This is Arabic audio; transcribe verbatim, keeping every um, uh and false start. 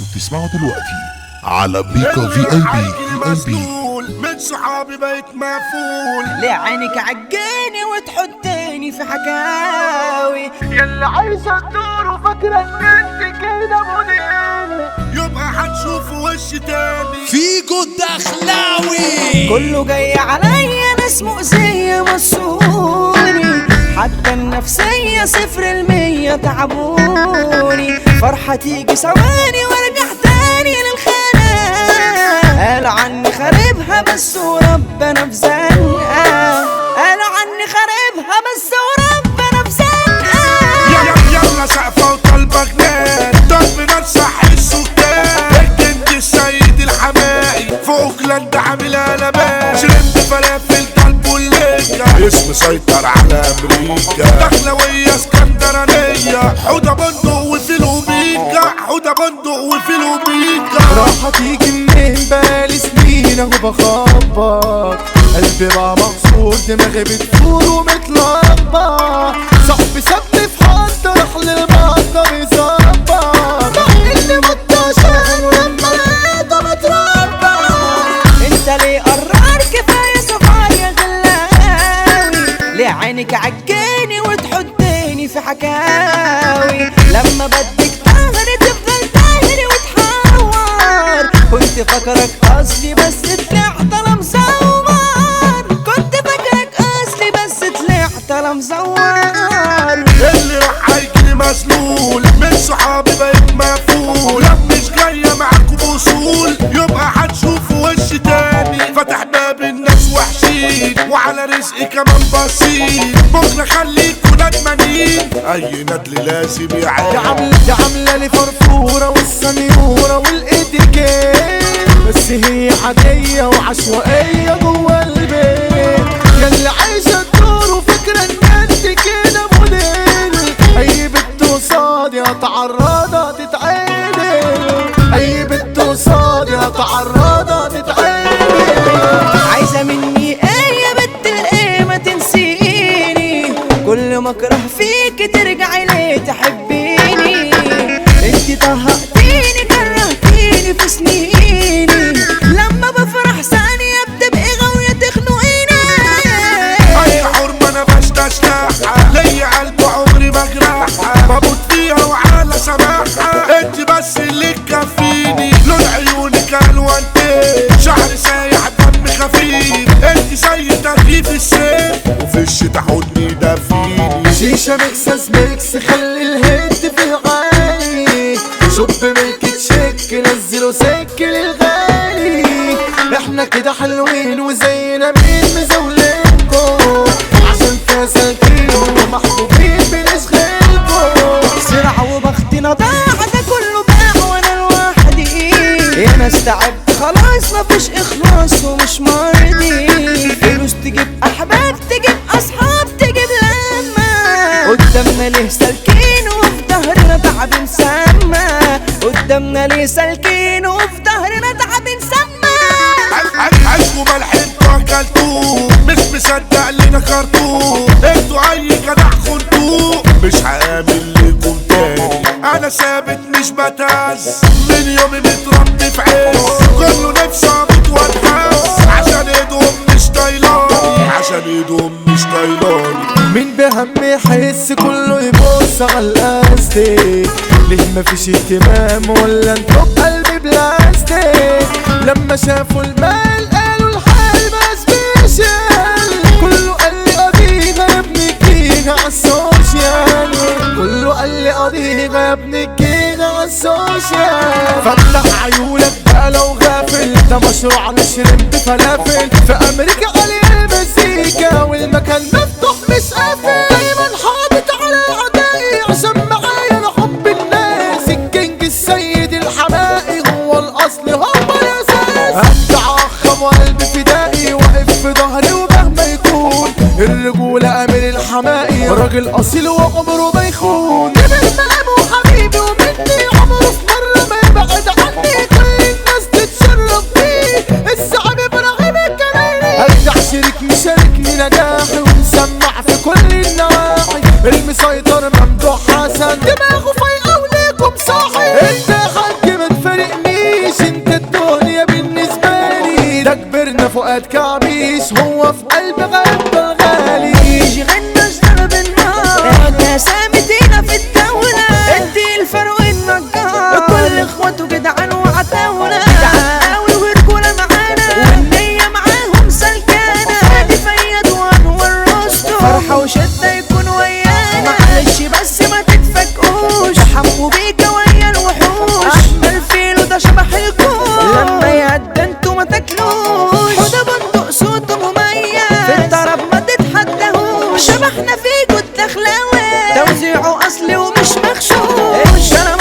انتوا بتسمعوا دلوقتي على بيكا في اي بي في اي بي. من صحابي بقيت مفول، ليه عينك عجاني وتحطيني في حكاوي؟ يلا عايشة الدور وفاكرة ان انت كده مدير، يبقى هتشوف وش تاني فيجو الدخلاوي. كله جاي عليا ناس مؤذية مسوني، حتى النفسية صفر المية تعبوني. فرحة تيجي ثواني وارجع تاني للخناق، قالوا عني خاربها بس وربنا في زنقة، قالوا عني خاربها بس وربنا في زنقة. يلا يلا سقفة وطالبة جنان، ضرب نار صح السكان، الجند السيد الحمائي في اوكلاند عامل قلبان، شربت فلافل قلب والليجا، اسم سيطر على امريكا، دخلوية اسكندرانية، حودة بندق وفيلو بيكا، حودة بندق وفيلو بيكا. راحة تيجي منين بقالي سنين اهو بخبط، قلبي بقى مكسور دماغي بتفور ومتلخبط، صاحبي سابني في حد راح للمقدر يظبط، مع اني مت عشان ولما لقيته متربط. انت ليه قرار كفاية صفايا غلاوي؟ ليه عينك عجاني وتحطيني في حكاوي؟ لما بدك تهري تفضل تهري وتحور، كنت فاكرك اصلي بس طلعت انا مزور، كنت فاكرك اصلي بس طلعت انا مزور. اللي راح هيجيلي مسلول، من صحابي بقيت مفول، لا مش جاية معاكم بوصول، يبقى هتشوفوا وش تاني، فتح باب الناس وحشين وعلى رزقي كمان بسيط، بكرة خليكوا ندمانين، أي ندل لازم يا يعاني. عاملة يا عاملة لي فرفورة والسنيورة والاتيكيت، بس هي عادية وعشوائية جوا البيت، ياللي عايشة الدور وفاكرة ان انت كده موديل، اي بنت قصادي هتعرضها تتعدل، اي بنت قصادي هتعرضها تتعدل. عايزة مني ايه يا بنت الايه ما تنسيني، كل ما اكره فيك ترجعي ليه تحبيني، انتي طهقتيني كرهتيني في سنيني، لما بفرح ثانية بتبقي غاوية تخنقيني. أي حرمة أنا بشتشتحها، ليا قلب عمري ما جرحها، بموت فيها وعلى سماحها، انت بس اللي تكفيني، لون عيونك الوانتين، شعر سايح دم خفيف، انت زي ترغيف السيف، وفي الشتا حضني دفيني. شيشة مكسس ميكس خلي الهيد في الغالي، شوب ملك تشيك نزلوا سك للغالي، احنا كده حلوين وزينا مين مزولينكو، عشان كاسلكين ومحبوبين بنشغلكو. سرعة وبختنا ضاع ده كله باع وانا لوحدي، انا استعبت خلاص مفيش اخلاص ومش مرضي، فلوس تجيب احباب تجيب اصحاب تجيب لما، قدامنا ليه سالكين وفي ظهرنا تعب مسمى، قدامنا ليه سالكين وفي ظهرنا تعب مسمى. عشقوا ملح انتوا اكلتوه، مش مصدق اللي نكرتوه، انتوا اي جدع خنتوه، مش هقابل لكم تاني، انا ثابت مش بتهز، من يومي متربي في عز، كله نفسه متوتس، عشان ايدهم مش طايلاني، عشان ايدهم مش طايلاني. مين بهم يحس كله يبص على اللاستيك، ليه مفيش اهتمام ولا انتوا بقلبي بلاستيك، لما شافوا المال قالوا الحال بس بيشال، كله قال لي قضيها يا ابني الجيجا عالسوشيال، كله قال لي قضيها يا ابني الجيجا عالسوشيال. فتح عيونك بقى لو غافل، ده مشروع نشرب فلافل، في امريكا عليه المزيكا والمكان مفتوح مش قافل، دايما حاطط على اعدائي عشان معايا انا حب الناس، الكينج السيد الحمائي هو الاصل هو الاساس، ابدع اخم وقلبي فدائي واقف في ظهري ومهما يكون، الرجولة امير الحمائي راجل اصيل وعمره ما يخون، جبل مقام وحبيبي ومني عمره في مرة ما يبعد عني، كل الناس تتشرف بيه، الزعيم ابراهيم الكناني، ارجع شريك مشاركني نجاحي ومسمع في كل النواحي، المسيطر ممدوح حسن دماغه فايقة وليكم صاحي، انت يا حاج من فريق فؤاد كعبيس هو في قلب غد الغالي. يجي غنى اشتغل بالنار احنا سامتينا في الدولة. ادي الفرق النجار كل اخواته جدعان وعتاولة. جدعان قوي ورجولة معانا والنية معاهم سلكانة. فادي فياد وانور رستم فرحة وشدة يكون ويانا. معلش بس ما تتفاجئوش حمو بيكا ويا الوحوش. احمد الفيلو ده شبح الكون لما يعدى انتوا ما تاكلوش. حوده بندق صوته مميز في الطرب ما تتحداهوش. شبحنا فيكوا الدخلاوي توزيعه اصلي ومش مغشوش.